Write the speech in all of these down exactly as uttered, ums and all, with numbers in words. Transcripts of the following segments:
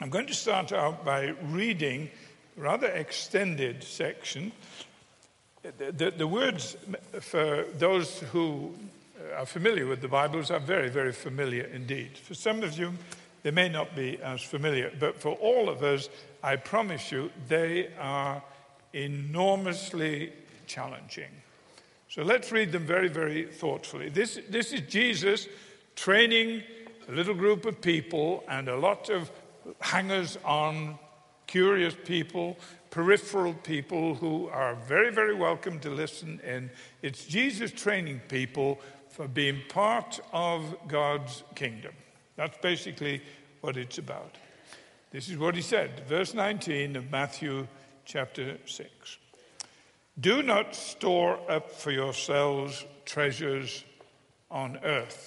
I'm going to start out by reading a rather extended section. The, the, the words for those who are familiar with the Bibles are very, very familiar indeed. For some of you, they may not be as familiar, but for all of us, I promise you, they are enormously challenging. So let's read them very, very thoughtfully. This, this is Jesus training a little group of people and a lot of hangers-on, curious people, peripheral people who are very, very welcome to listen in. It's Jesus training people for being part of God's kingdom. That's basically what it's about. This is what he said, verse nineteen of Matthew chapter six. Do not store up for yourselves treasures on earth.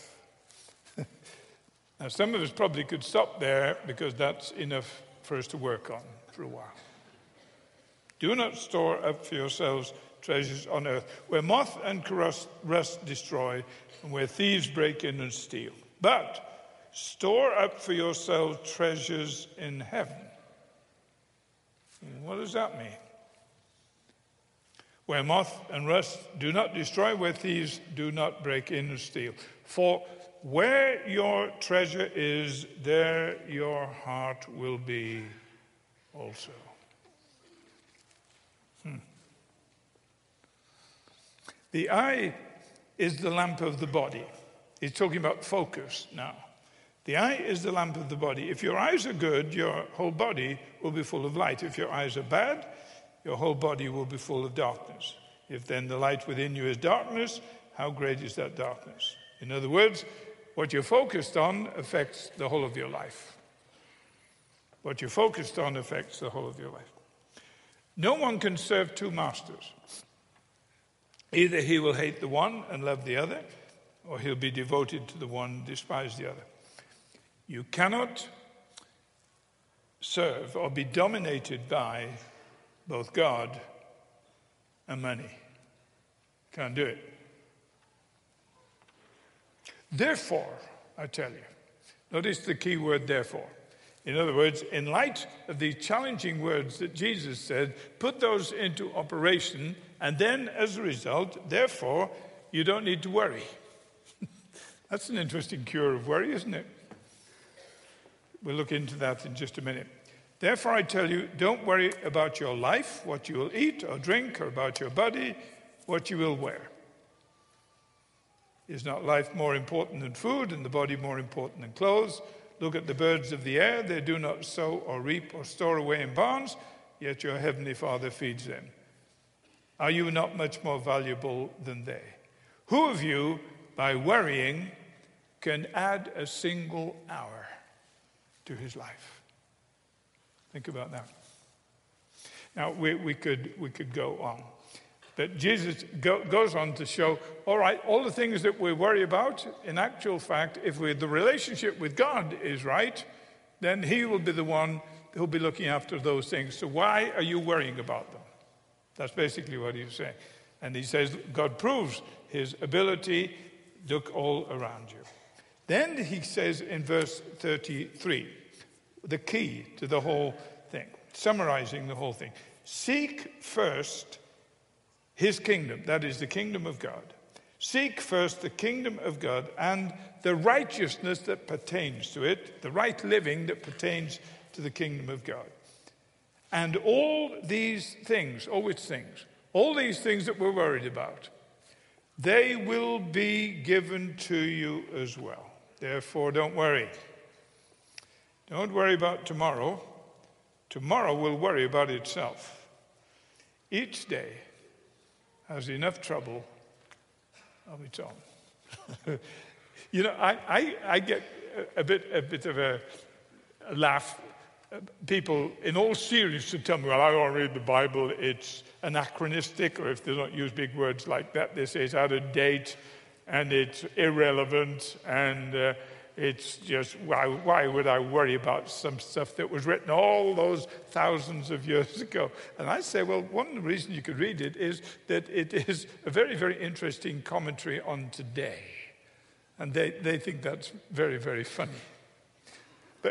Now, some of us probably could stop there because that's enough for us to work on for a while. Do not store up for yourselves treasures on earth, where moth and rust, rust destroy, and where thieves break in and steal. But store up for yourselves treasures in heaven. What does that mean? Where moth and rust do not destroy, where thieves do not break in and steal. For where your treasure is, there your heart will be also. Hmm. The eye is the lamp of the body. He's talking about focus now. The eye is the lamp of the body. If your eyes are good, your whole body will be full of light. If your eyes are bad, your whole body will be full of darkness. If then the light within you is darkness, how great is that darkness? In other words, what you're focused on affects the whole of your life. What you're focused on affects the whole of your life. No one can serve two masters. Either he will hate the one and love the other, or he'll be devoted to the one, despise the other. You cannot serve or be dominated by both God and money. Can't do it. Therefore, I tell you, notice the key word therefore. In other words, in light of these challenging words that Jesus said, put those into operation, and then as a result, therefore, you don't need to worry. That's an interesting cure of worry, isn't it? We'll look into that in just a minute. Therefore, I tell you, don't worry about your life, what you will eat or drink, or about your body, what you will wear. Is not life more important than food, and the body more important than clothes? Look at the birds of the air. They do not sow or reap or store away in barns, yet your heavenly Father feeds them. Are you not much more valuable than they? Who of you, by worrying, can add a single hour to his life? Think about that. Now, we, we could we could go on. But Jesus go, goes on to show, all right, all the things that we worry about, in actual fact, if we, the relationship with God is right, then he will be the one who'll be looking after those things. So why are you worrying about them? That's basically what he's saying. And he says, God proves his ability. Look all around you. Then he says in verse thirty-three, the key to the whole thing, summarizing the whole thing. Seek first his kingdom, that is the kingdom of God. Seek first the kingdom of God and the righteousness that pertains to it, the right living that pertains to the kingdom of God. And all these things, all which things, all these things that we're worried about, they will be given to you as well. Therefore, don't worry. Don't worry about tomorrow. Tomorrow will worry about itself. Each day has enough trouble of its own. You know, I, I, I get a bit a bit of a, a laugh. People in all seriousness tell me, well, I don't read the Bible, it's anachronistic, or if they don't use big words like that, they say it's out of date and it's irrelevant and uh, it's just, why, why would I worry about some stuff that was written all those thousands of years ago? And I say, well, one of the reasons you could read it is that it is a very, very interesting commentary on today. And they, they think that's very, very funny. But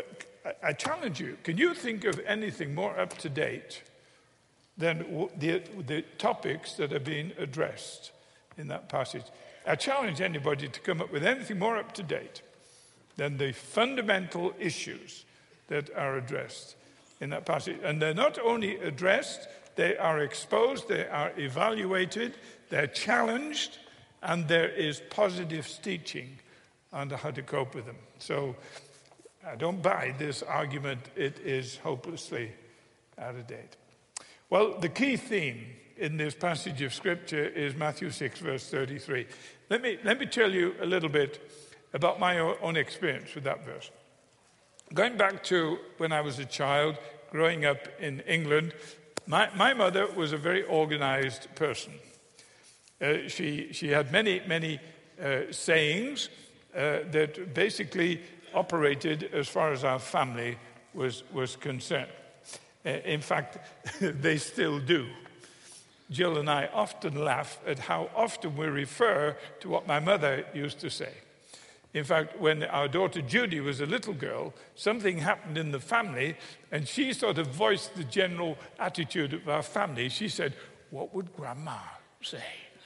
I, I challenge you, can you think of anything more up to date than w- the, the topics that are being addressed in that passage? I challenge anybody to come up with anything more up to date than the fundamental issues that are addressed in that passage. And they're not only addressed, they are exposed, they are evaluated, they're challenged, and there is positive teaching on how to cope with them. So I don't buy this argument. It is hopelessly out of date. Well, the key theme in this passage of Scripture is Matthew six, verse thirty-three. Let me, let me tell you a little bit about my own experience with that verse. Going back to when I was a child, growing up in England, my, my mother was a very organized person. Uh, she, she had many, many uh, sayings uh, that basically operated as far as our family was, was concerned. Uh, in fact, they still do. Jill and I often laugh at how often we refer to what my mother used to say. In fact, when our daughter Judy was a little girl, something happened in the family, and she sort of voiced the general attitude of our family. She said, "What would Grandma say?"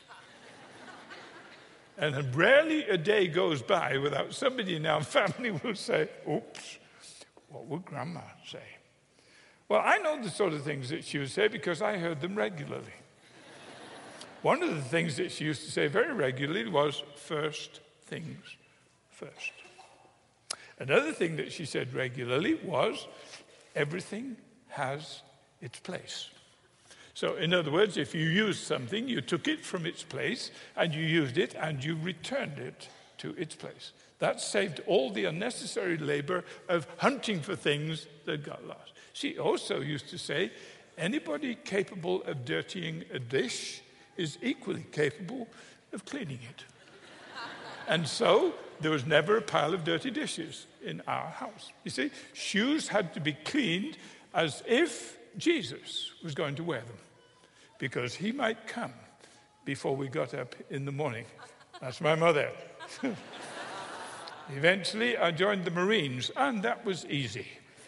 And rarely a day goes by without somebody in our family will say, "Oops, what would Grandma say?" Well, I know the sort of things that she would say because I heard them regularly. One of the things that she used to say very regularly was, "First things first." Another thing that she said regularly was, "Everything has its place." So in other words, if you used something, you took it from its place and you used it and you returned it to its place. That saved all the unnecessary labor of hunting for things that got lost. She also used to say, anybody capable of dirtying a dish is equally capable of cleaning it. And so there was never a pile of dirty dishes in our house. You see, shoes had to be cleaned as if Jesus was going to wear them, because he might come before we got up in the morning. That's my mother. Eventually, I joined the Marines, and that was easy.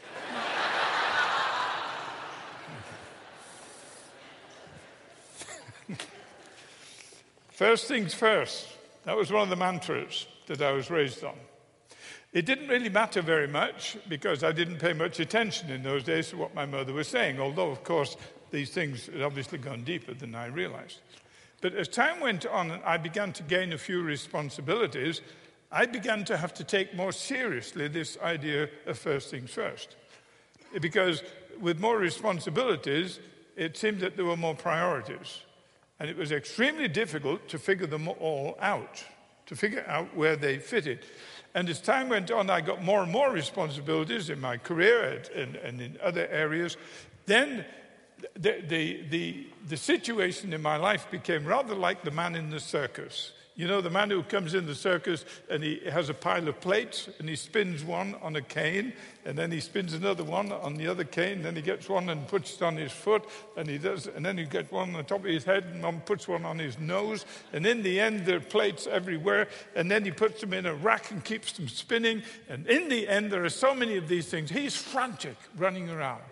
First things first. That was one of the mantras that I was raised on. It didn't really matter very much because I didn't pay much attention in those days to what my mother was saying, although, of course, these things had obviously gone deeper than I realized. But as time went on and I began to gain a few responsibilities, I began to have to take more seriously this idea of first things first. Because with more responsibilities, it seemed that there were more priorities. And it was extremely difficult to figure them all out, to figure out where they fitted. And as time went on, I got more and more responsibilities in my career and, and in other areas. Then the, the, the, the situation in my life became rather like the man in the circus. You know, the man who comes in the circus and he has a pile of plates and he spins one on a cane and then he spins another one on the other cane. Then he gets one and puts it on his foot and he does, and then he gets one on the top of his head and one puts one on his nose. And in the end, there are plates everywhere. And then he puts them in a rack and keeps them spinning. And in the end, there are so many of these things. He's frantic running around.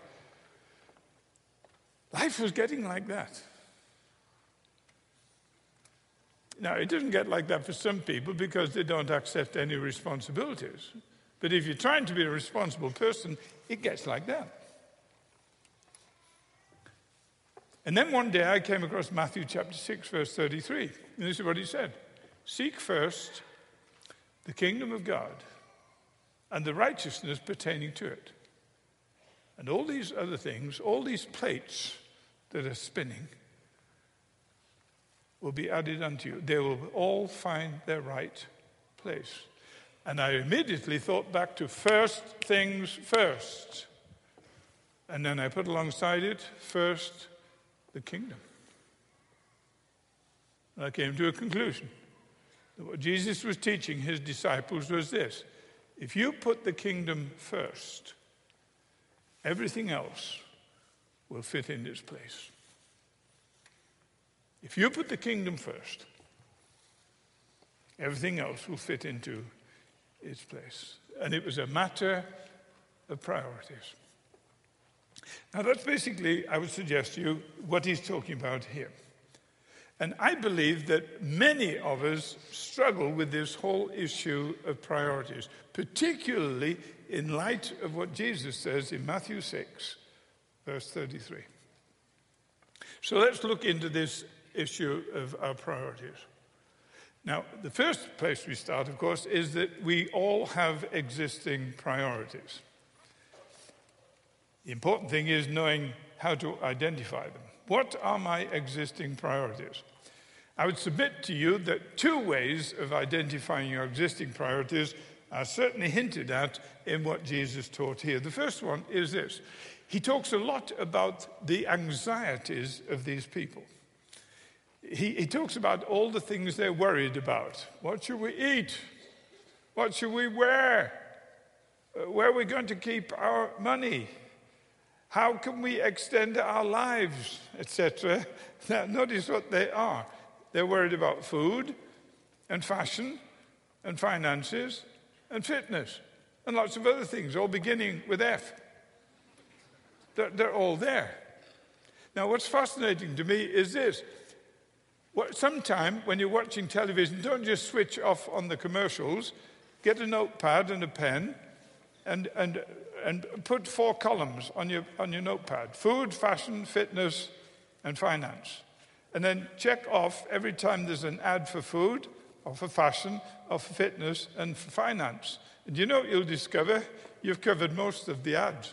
Life was getting like that. Now, it doesn't get like that for some people because they don't accept any responsibilities. But if you're trying to be a responsible person, it gets like that. And then one day I came across Matthew chapter six, verse thirty-three. And this is what he said. Seek first the kingdom of God and the righteousness pertaining to it. And all these other things, all these plates that are spinning, will be added unto you. They will all find their right place. And I immediately thought back to first things first. And then I put alongside it, first, the kingdom. And I came to a conclusion. That what Jesus was teaching his disciples was this. If you put the kingdom first, everything else will fit in its place. If you put the kingdom first, everything else will fit into its place. And it was a matter of priorities. Now that's basically, I would suggest to you, what he's talking about here. And I believe that many of us struggle with this whole issue of priorities, particularly in light of what Jesus says in Matthew six, verse thirty-three. So let's look into this issue of our priorities. Now, the first place we start, of course, is that we all have existing priorities. The important thing is knowing how to identify them. What are my existing priorities? I would submit to you that two ways of identifying your existing priorities are certainly hinted at in what Jesus taught here. The first one is this. He talks a lot about the anxieties of these people. He, he talks about all the things they're worried about. What should we eat? What should we wear? Uh, where are we going to keep our money? How can we extend our lives, et cetera? Now, notice what they are. They're worried about food and fashion and finances and fitness and lots of other things, all beginning with F. They're, they're all there. Now, what's fascinating to me is this. What, sometime when you're watching television, don't just switch off on the commercials. Get a notepad and a pen and, and, and put four columns on your, on your notepad. Food, fashion, fitness, and finance. And then check off every time there's an ad for food, or for fashion, or for fitness, and for finance. And you know what you'll discover? You've covered most of the ads.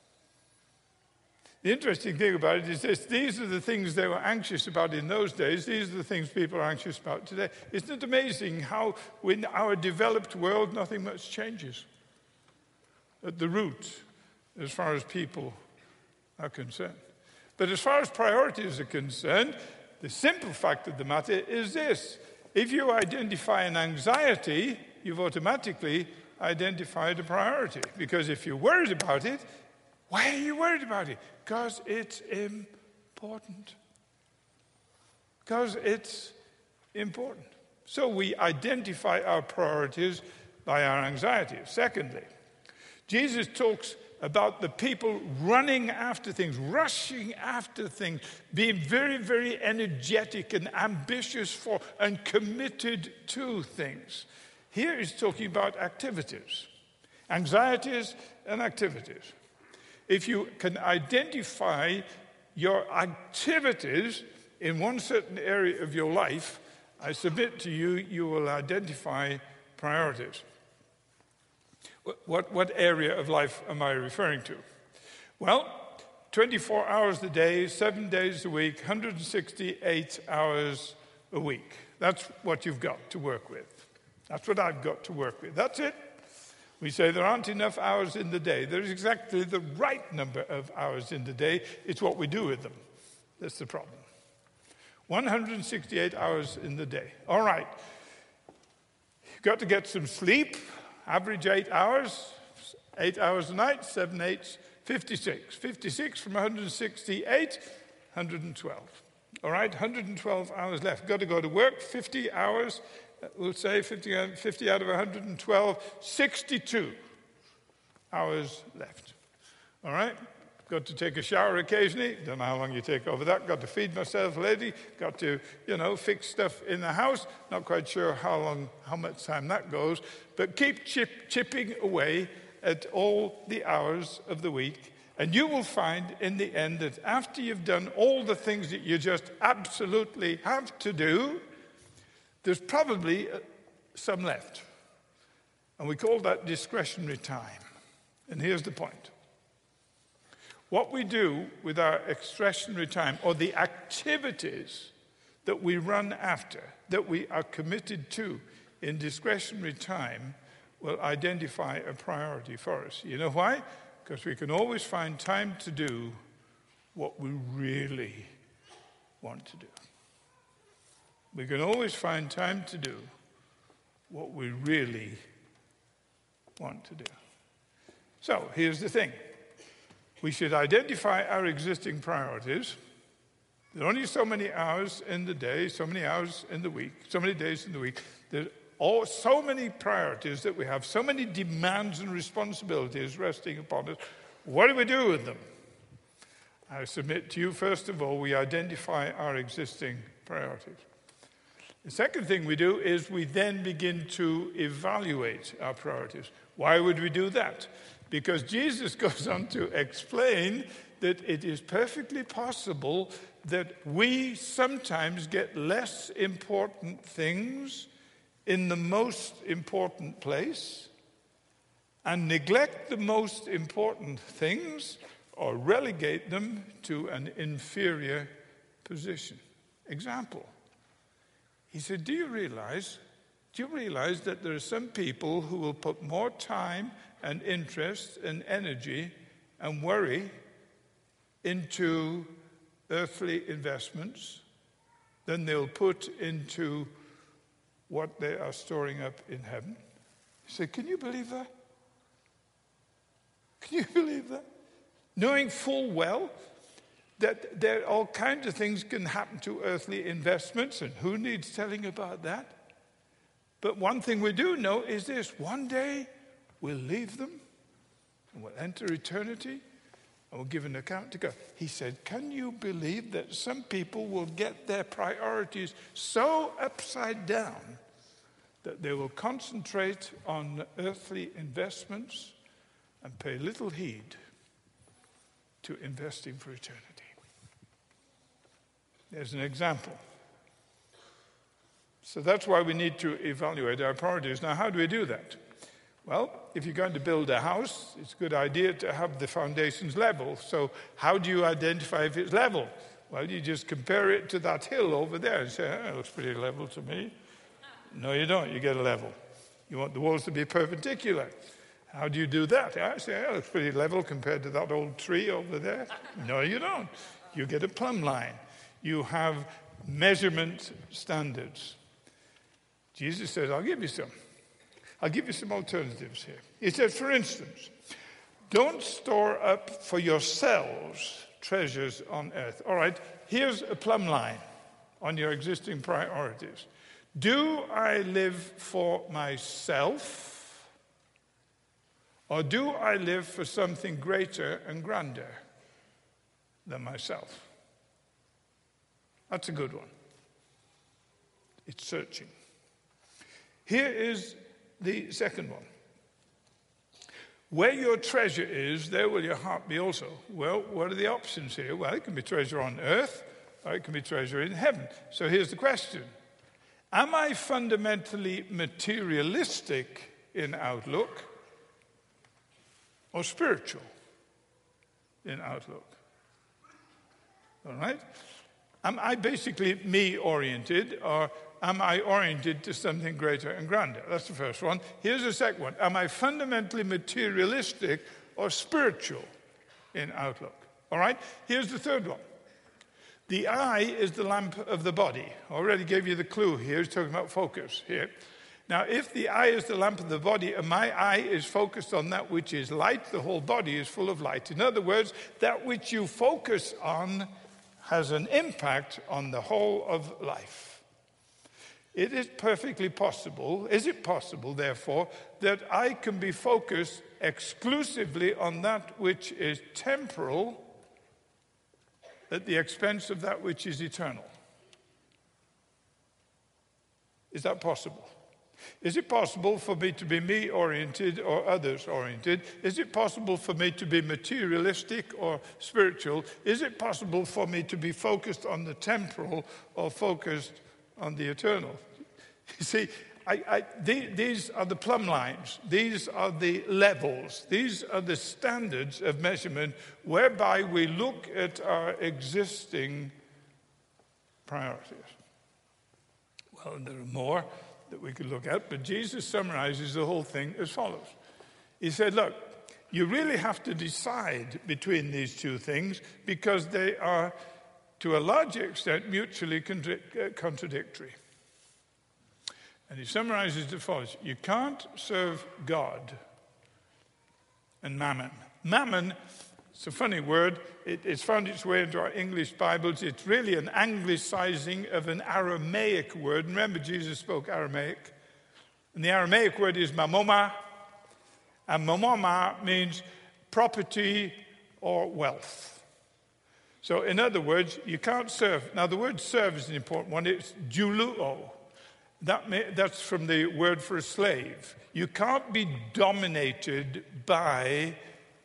The interesting thing about it is this. These are the things they were anxious about in those days. These are the things people are anxious about today. Isn't it amazing how in our developed world nothing much changes at the root as far as people are concerned? But as far as priorities are concerned, the simple fact of the matter is this. If you identify an anxiety, you've automatically identified a priority. Because if you're worried about it, why are you worried about it? Because it's important. Because it's important. So we identify our priorities by our anxieties. Secondly, Jesus talks about the people running after things, rushing after things, being very, very energetic and ambitious for and committed to things. Here he's talking about activities, anxieties and activities. If you can identify your activities in one certain area of your life, I submit to you, you will identify priorities. What, what area of life am I referring to? Well, twenty-four hours a day, seven days a week, one hundred sixty-eight hours a week. That's what you've got to work with. That's what I've got to work with. That's it. We say there aren't enough hours in the day. There's exactly the right number of hours in the day. It's what we do with them. That's the problem. one hundred sixty-eight hours in the day. All right. You've got to get some sleep. Average eight hours. Eight hours a night. Seven eights. fifty-six. fifty-six from one hundred sixty-eight. one hundred twelve. All right. one hundred twelve hours left. Got to go to work. fifty hours. We'll say fifty, fifty out of one hundred twelve, sixty-two hours left. All right? Got to take a shower occasionally. Don't know how long you take over that. Got to feed myself, lady. Got to, you know, fix stuff in the house. Not quite sure how long, how much time that goes. But keep chip, chipping away at all the hours of the week. And you will find in the end that after you've done all the things that you just absolutely have to do, there's probably some left. And we call that discretionary time. And here's the point. What we do with our discretionary time, or the activities that we run after, that we are committed to in discretionary time, will identify a priority for us. You know why? Because we can always find time to do what we really want to do. We can always find time to do what we really want to do. So here's the thing. We should identify our existing priorities. There are only so many hours in the day, so many hours in the week, so many days in the week. There's all, so many priorities that we have, so many demands and responsibilities resting upon us. What do we do with them? I submit to you, first of all, we identify our existing priorities. The second thing we do is we then begin to evaluate our priorities. Why would we do that? Because Jesus goes on to explain that it is perfectly possible that we sometimes get less important things in the most important place and neglect the most important things or relegate them to an inferior position. Example. He said, do you realize, do you realize that there are some people who will put more time and interest and energy and worry into earthly investments than they'll put into what they are storing up in heaven? He said, can you believe that? Can you believe that? Knowing full well that there all kinds of things can happen to earthly investments, and who needs telling about that? But one thing we do know is this: one day we'll leave them and we'll enter eternity and we'll give an account to God. He said, can you believe that some people will get their priorities so upside down that they will concentrate on earthly investments and pay little heed to investing for eternity? There's an example. So that's why we need to evaluate our priorities. Now, how do we do that? Well, if you're going to build a house, it's a good idea to have the foundations level. So how do you identify if it's level? Well, you just compare it to that hill over there and say, oh, it looks pretty level to me. No, you don't. You get a level. You want the walls to be perpendicular. How do you do that? I say, oh, it looks pretty level compared to that old tree over there. No, you don't. You get a plumb line. You have measurement standards. Jesus says, I'll give you some. I'll give you some alternatives here. He says, for instance, don't store up for yourselves treasures on earth. All right, here's a plumb line on your existing priorities. Do I live for myself, or do I live for something greater and grander than myself? That's a good one. It's searching. Here is the second one. Where your treasure is, there will your heart be also. Well, what are the options here? Well, it can be treasure on earth, or it can be treasure in heaven. So here's the question. Am I fundamentally materialistic in outlook or spiritual in outlook? All right? Am I basically me-oriented, or am I oriented to something greater and grander? That's the first one. Here's the second one. Am I fundamentally materialistic or spiritual in outlook? All right? Here's the third one. The eye is the lamp of the body. I already gave you the clue here. He's talking about focus here. Now, if the eye is the lamp of the body and my eye is focused on that which is light, the whole body is full of light. In other words, that which you focus on has an impact on the whole of life. It is perfectly possible, is it possible, therefore, that I can be focused exclusively on that which is temporal at the expense of that which is eternal? Is that possible? Is it possible for me to be me-oriented or others-oriented? Is it possible for me to be materialistic or spiritual? Is it possible for me to be focused on the temporal or focused on the eternal? You see, I, I, the, these are the plumb lines. These are the levels. These are the standards of measurement whereby we look at our existing priorities. Well, there are more that we could look at, but Jesus summarizes the whole thing as follows. He said, look, you really have to decide between these two things because they are, to a large extent, mutually contradictory. And he summarizes it follows. You can't serve God and mammon. Mammon, it's a funny word. It, it's found its way into our English Bibles. It's really an anglicizing of an Aramaic word. Remember, Jesus spoke Aramaic. And the Aramaic word is mamoma, and mamoma means property or wealth. So in other words, you can't serve. Now the word serve is an important one. It's doulouo. That may, that's from the word for a slave. You can't be dominated by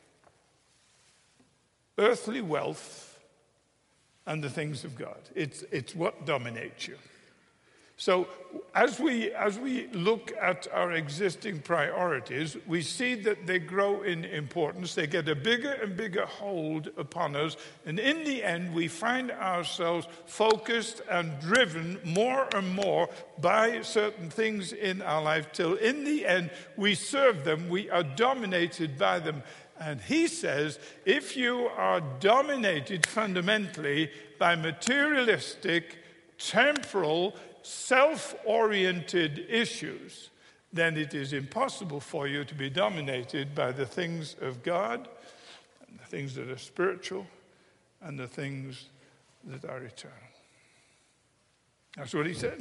earthly wealth and the things of God. It's, it's what dominates you. So as we, as we look at our existing priorities, we see that they grow in importance. They get a bigger and bigger hold upon us. And in the end, we find ourselves focused and driven more and more by certain things in our life till in the end, we serve them. We are dominated by them. And he says, if you are dominated fundamentally by materialistic, temporal, self-oriented issues, then it is impossible for you to be dominated by the things of God, and the things that are spiritual, and the things that are eternal. That's what he said.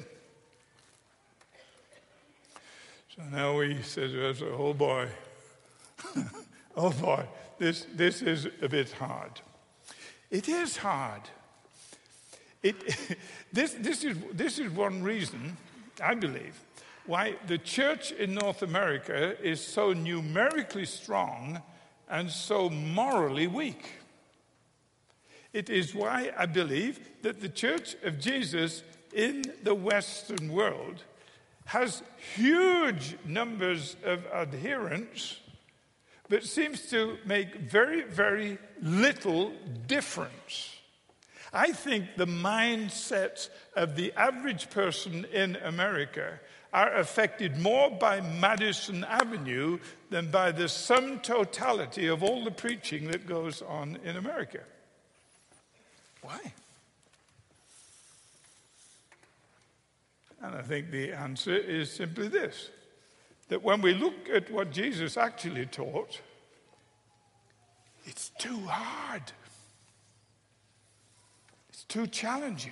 So now he says to us, oh boy, oh boy, this, this is a bit hard. It is hard. It, this, this, is, this is one reason, I believe, why the church in North America is so numerically strong and so morally weak. It is why I believe that the Church of Jesus in the Western world has huge numbers of adherents, but seems to make very, very little difference. I think the mindsets of the average person in America are affected more by Madison Avenue than by the sum totality of all the preaching that goes on in America. Why? And I think the answer is simply this, that when we look at what Jesus actually taught, it's too hard. It's too challenging.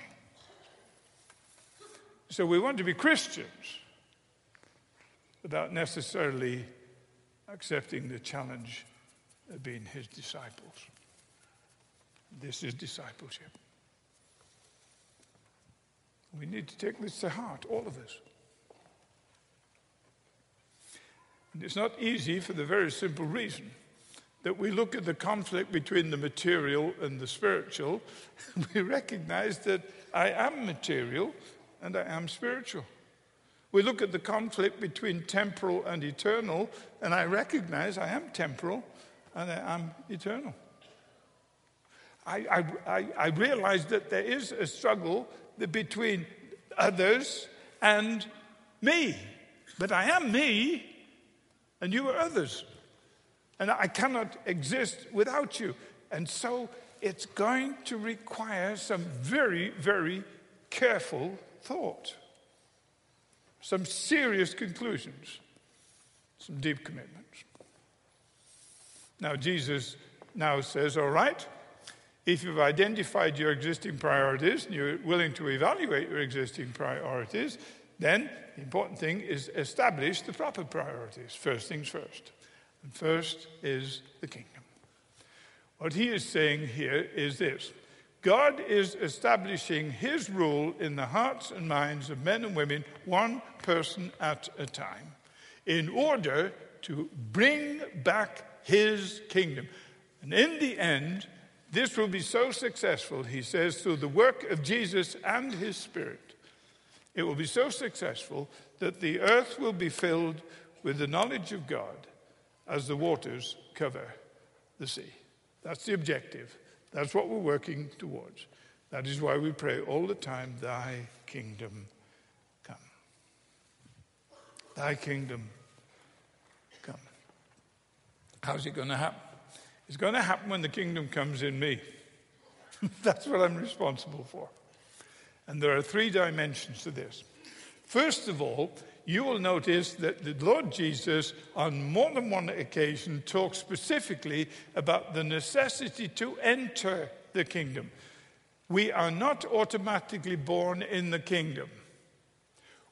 So we want to be Christians without necessarily accepting the challenge of being his disciples. This is discipleship. We need to take this to heart, all of us. And it's not easy for the very simple reason that we look at the conflict between the material and the spiritual, and we recognize that I am material and I am spiritual. We look at the conflict between temporal and eternal, and I recognize I am temporal and I am eternal. I, I, I realize that there is a struggle between others and me. But I am me, and you are others. And I cannot exist without you. And so it's going to require some very, very careful thought. Some serious conclusions. Some deep commitments. Now, Jesus now says, all right, if you've identified your existing priorities and you're willing to evaluate your existing priorities, then the important thing is establish the proper priorities. First things first. And first is the kingdom. What he is saying here is this. God is establishing his rule in the hearts and minds of men and women, one person at a time, in order to bring back his kingdom. And in the end, this will be so successful, he says, through the work of Jesus and his Spirit. It will be so successful that the earth will be filled with the knowledge of God as the waters cover the sea. That's the objective. That's what we're working towards. That is why we pray all the time, thy kingdom come. Thy kingdom come. How's it going to happen? It's going to happen when the kingdom comes in me. That's what I'm responsible for. And there are three dimensions to this. First of all, you will notice that the Lord Jesus, on more than one occasion, talks specifically about the necessity to enter the kingdom. We are not automatically born in the kingdom.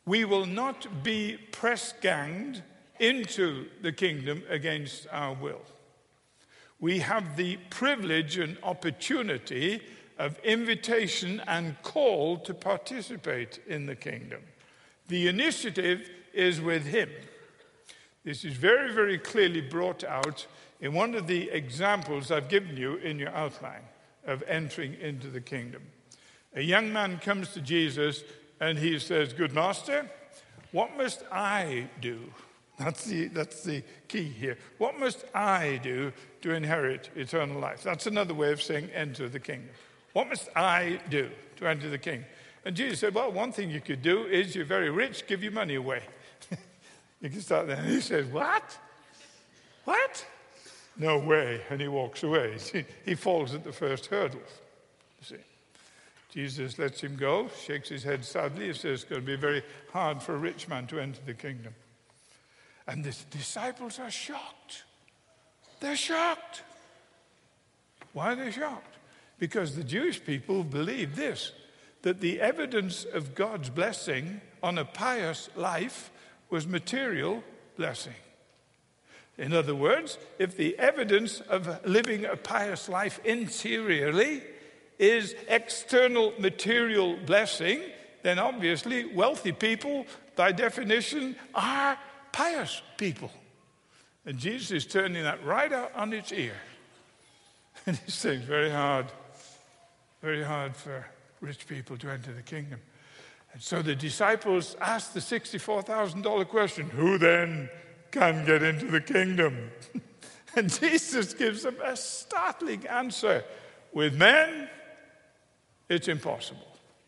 We will not be press-ganged into the kingdom against our will. We have the privilege and opportunity of invitation and call to participate in the kingdom. The initiative is with him. This is very, very clearly brought out in one of the examples I've given you in your outline of entering into the kingdom. A young man comes to Jesus and he says, "Good master, what must I do?" That's the, that's the key here. What must I do to inherit eternal life? That's another way of saying enter the kingdom. What must I do to enter the kingdom? And Jesus said, well, one thing you could do is you're very rich, give your money away. You can start there. And he says, what? What? No way. And he walks away. He falls at the first hurdle. You see. Jesus lets him go, shakes his head sadly. He says it's going to be very hard for a rich man to enter the kingdom. And the disciples are shocked. They're shocked. Why are they shocked? Because the Jewish people believe this, that the evidence of God's blessing on a pious life was material blessing. In other words, if the evidence of living a pious life interiorly is external material blessing, then obviously wealthy people, by definition, are pious people. And Jesus is turning that right out on its ear. And he's saying it's very hard, very hard for rich people to enter the kingdom. And so the disciples asked the sixty-four thousand dollars question, who then can get into the kingdom? And Jesus gives them a startling answer. With men, it's impossible.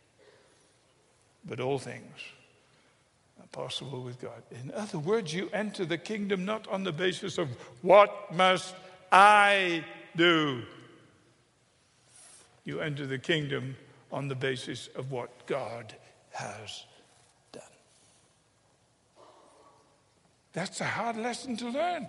But all things possible with God. In other words, you enter the kingdom not on the basis of what must I do. You enter the kingdom on the basis of what God has done. That's a hard lesson to learn.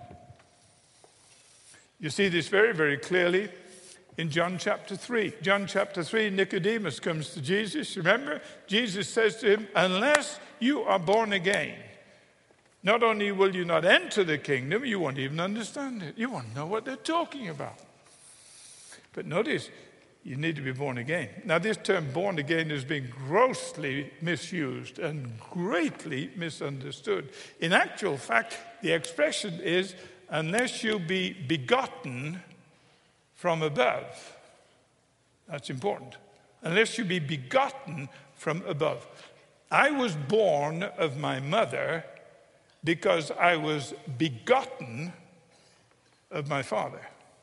You see this very, very clearly in John chapter three. John chapter three, Nicodemus comes to Jesus. Remember, Jesus says to him, unless you are born again, not only will you not enter the kingdom, you won't even understand it. You won't know what they're talking about. But notice, you need to be born again. Now, this term born again has been grossly misused and greatly misunderstood. In actual fact, the expression is, unless you be begotten from above. That's important. Unless you be begotten from above. I was born of my mother because I was begotten of my father.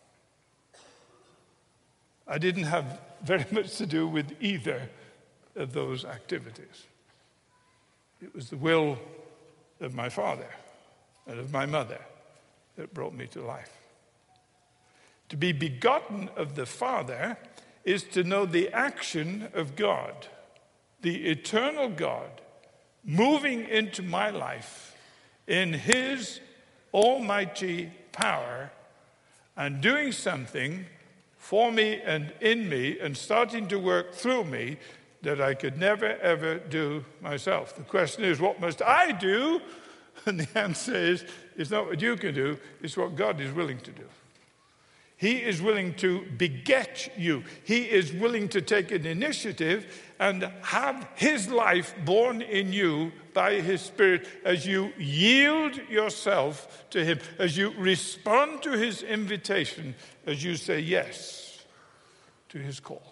I didn't have very much to do with either of those activities. It was the will of my father and of my mother that brought me to life. To be begotten of the Father is to know the action of God, the eternal God, moving into my life in his almighty power and doing something for me and in me and starting to work through me that I could never, ever do myself. The question is, what must I do? And the answer is, it's not what you can do, it's what God is willing to do. He is willing to beget you. He is willing to take an initiative and have his life born in you by his Spirit as you yield yourself to him, as you respond to his invitation, as you say yes to his call.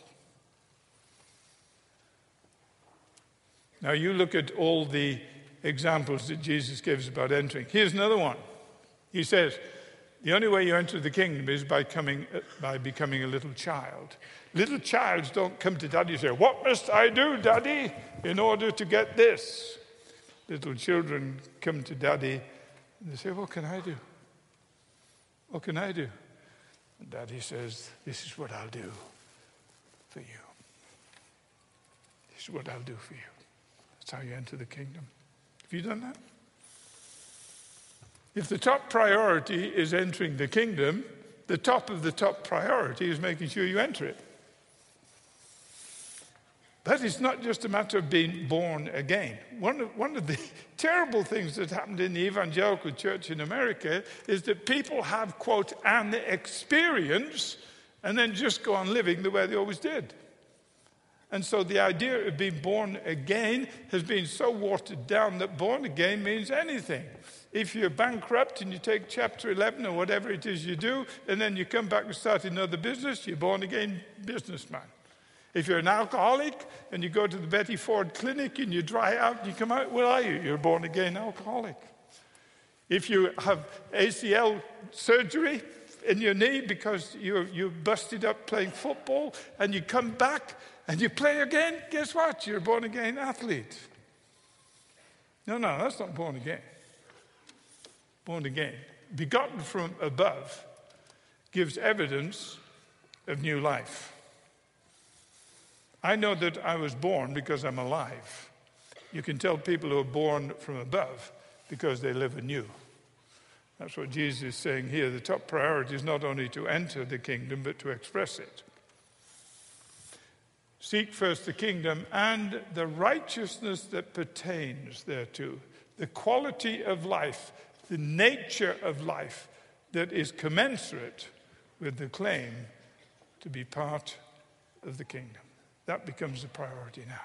Now you look at all the examples that Jesus gives about entering. Here's another one. He says, the only way you enter the kingdom is by, coming, by becoming a little child. Little childs don't come to daddy and say, what must I do, daddy, in order to get this? Little children come to daddy and they say, what can I do? What can I do? And daddy says, this is what I'll do for you. This is what I'll do for you. That's how you enter the kingdom. Have you done that? If the top priority is entering the kingdom, the top of the top priority is making sure you enter it. But it's not just a matter of being born again. One of, one of the terrible things that happened in the evangelical church in America is that people have, quote, an experience and then just go on living the way they always did. And so the idea of being born again has been so watered down that born again means anything. If you're bankrupt and you take chapter eleven or whatever it is you do, and then you come back and start another business, you're born again businessman. If you're an alcoholic and you go to the Betty Ford Clinic and you dry out and you come out, what are you? You're a born again alcoholic. If you have A C L surgery in your knee because you're, you're busted up playing football and you come back and you play again, guess what? You're a born again athlete. No, no, that's not born again. Born again, begotten from above, gives evidence of new life. I know that I was born because I'm alive. You can tell people who are born from above because they live anew. That's what Jesus is saying here. The top priority is not only to enter the kingdom, but to express it. Seek first the kingdom and the righteousness that pertains thereto, the quality of life, the nature of life that is commensurate with the claim to be part of the kingdom. That becomes the priority now.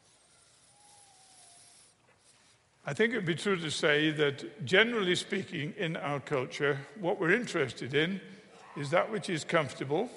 I think it would be true to say that, generally speaking, in our culture, what we're interested in is that which is comfortable,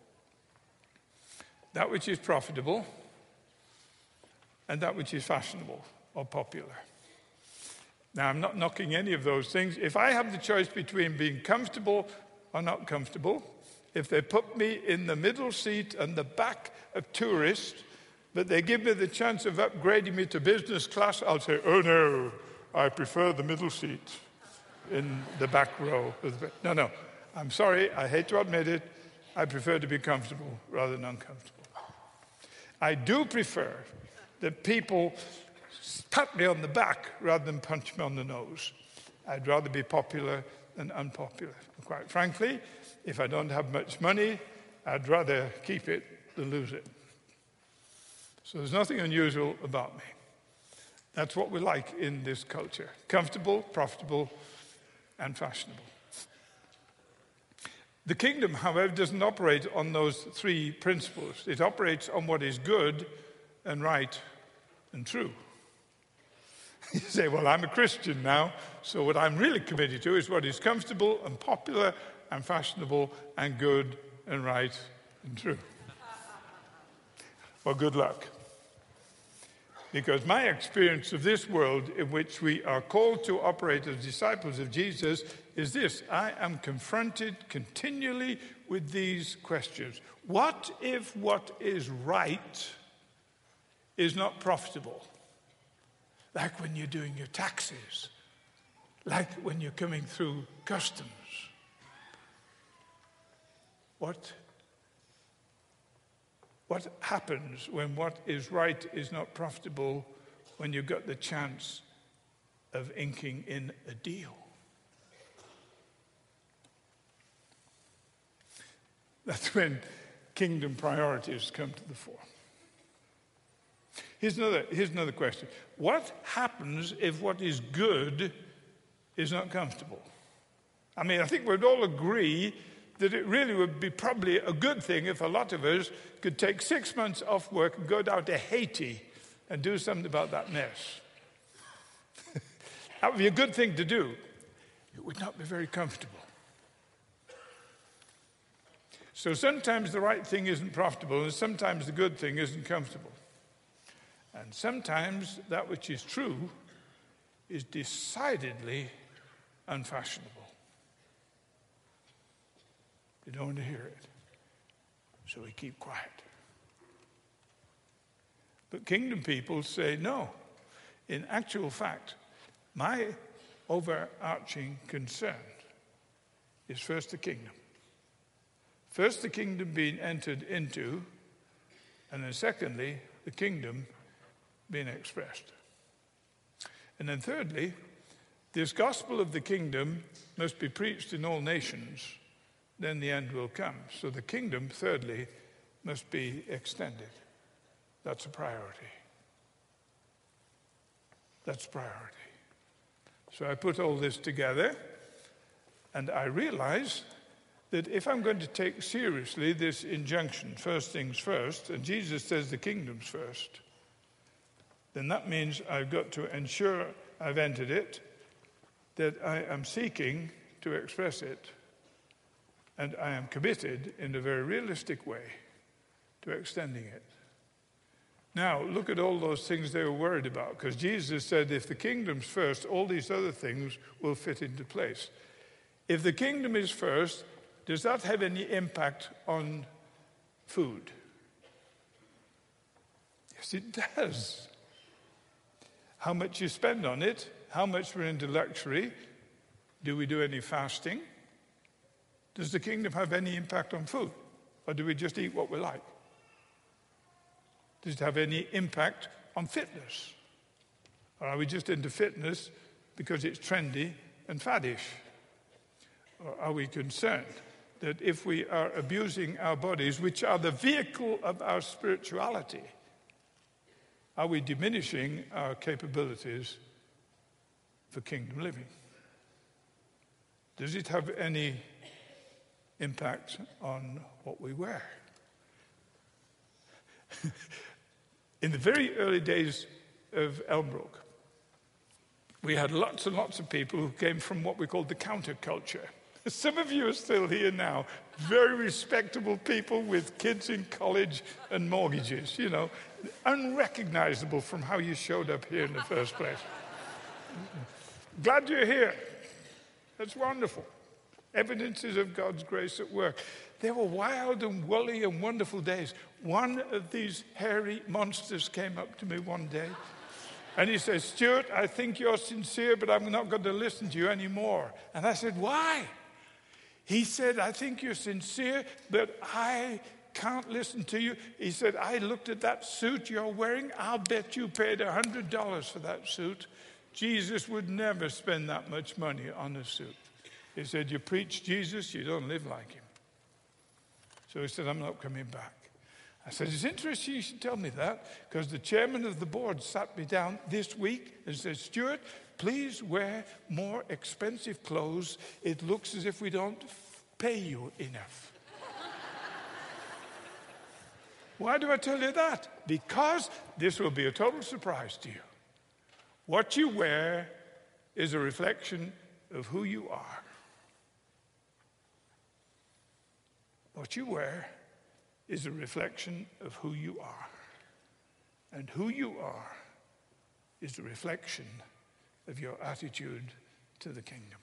that which is profitable, and that which is fashionable or popular. Now, I'm not knocking any of those things. If I have the choice between being comfortable or not comfortable, if they put me in the middle seat and the back of tourists, but they give me the chance of upgrading me to business class, I'll say, oh no, I prefer the middle seat in the back row. No, no, I'm sorry, I hate to admit it, I prefer to be comfortable rather than uncomfortable. I do prefer that people pat me on the back rather than punch me on the nose. I'd rather be popular than unpopular. Quite frankly, if I don't have much money, I'd rather keep it than lose it. So there's nothing unusual about me. That's what we like in this culture. Comfortable, profitable, and fashionable. The kingdom, however, doesn't operate on those three principles. It operates on what is good and right and true. You say, well, I'm a Christian now, so what I'm really committed to is what is comfortable and popular and fashionable and good and right and true. Well, good luck. Because my experience of this world in which we are called to operate as disciples of Jesus is this: I am confronted continually with these questions. What if what is right is not profitable? Like when you're doing your taxes, like when you're coming through customs. What, what happens when what is right is not profitable when you've got the chance of inking in a deal? That's when kingdom priorities come to the fore. Here's another, here's another question. What happens if what is good is not comfortable? I mean, I think we'd all agree that it really would be probably a good thing if a lot of us could take six months off work and go down to Haiti and do something about that mess. That would be a good thing to do. It would not be very comfortable. So sometimes the right thing isn't profitable, and sometimes the good thing isn't comfortable. And sometimes that which is true is decidedly unfashionable. You don't want to hear it, so we keep quiet. But kingdom people say, no. In actual fact, my overarching concern is first the kingdom. First the kingdom being entered into, and then secondly, the kingdom being expressed. And then thirdly, this gospel of the kingdom must be preached in all nations, then the end will come. So the kingdom, thirdly, must be extended. That's a priority. That's a priority. So I put all this together, and I realize that if I'm going to take seriously this injunction, first things first, and Jesus says the kingdom's first, then that means I've got to ensure I've entered it, that I am seeking to express it, and I am committed in a very realistic way to extending it. Now, look at all those things they were worried about, because Jesus said if the kingdom's first, all these other things will fit into place. If the kingdom is first, does that have any impact on food? Yes, it does. How much you spend on it, how much we're into luxury, do we do any fasting? Does the kingdom have any impact on food? Or do we just eat what we like? Does it have any impact on fitness? Or are we just into fitness because it's trendy and faddish? Or are we concerned that if we are abusing our bodies, which are the vehicle of our spirituality, are we diminishing our capabilities for kingdom living? Does it have any impact on what we wear? In the very early days of Elmbrook, we had lots and lots of people who came from what we called the counterculture. Some of you are still here now, very respectable people with kids in college and mortgages, you know, unrecognizable from how you showed up here in the first place. Glad you're here. That's wonderful. Evidences of God's grace at work. They were wild and woolly and wonderful days. One of these hairy monsters came up to me one day and he said, "Stuart, I think you're sincere, but I'm not going to listen to you anymore." And I said, "Why?" He said, "I think you're sincere, but I can't listen to you." He said, "I looked at that suit you're wearing. I'll bet you paid one hundred dollars for that suit. Jesus would never spend that much money on a suit." He said, "You preach Jesus, you don't live like him." So he said, "I'm not coming back." I said, "It's interesting you should tell me that, because the chairman of the board sat me down this week and said, 'Stuart, please wear more expensive clothes. It looks as if we don't pay you enough.'" Why do I tell you that? Because this will be a total surprise to you. What you wear is a reflection of who you are. What you wear is a reflection of who you are. And who you are is a reflection of your attitude to the kingdom.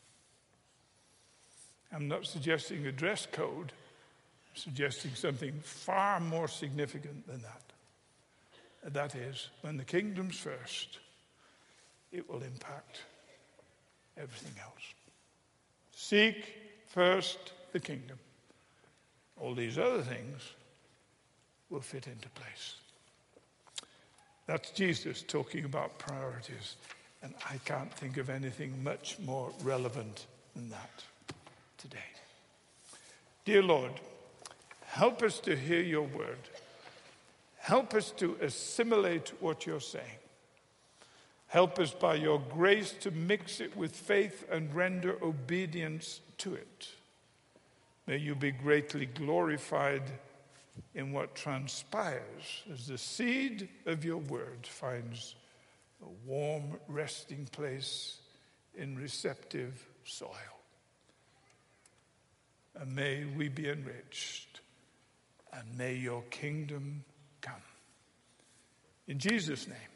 I'm not suggesting a dress code. I'm suggesting something far more significant than that. And that is, when the kingdom's first, it will impact everything else. Seek first the kingdom. All these other things will fit into place. That's Jesus talking about priorities. And I can't think of anything much more relevant than that today. Dear Lord, help us to hear your word. Help us to assimilate what you're saying. Help us by your grace to mix it with faith and render obedience to it. May you be greatly glorified in what transpires as the seed of your word finds a warm resting place in receptive soil. And may we be enriched, and may your kingdom come. In Jesus' name.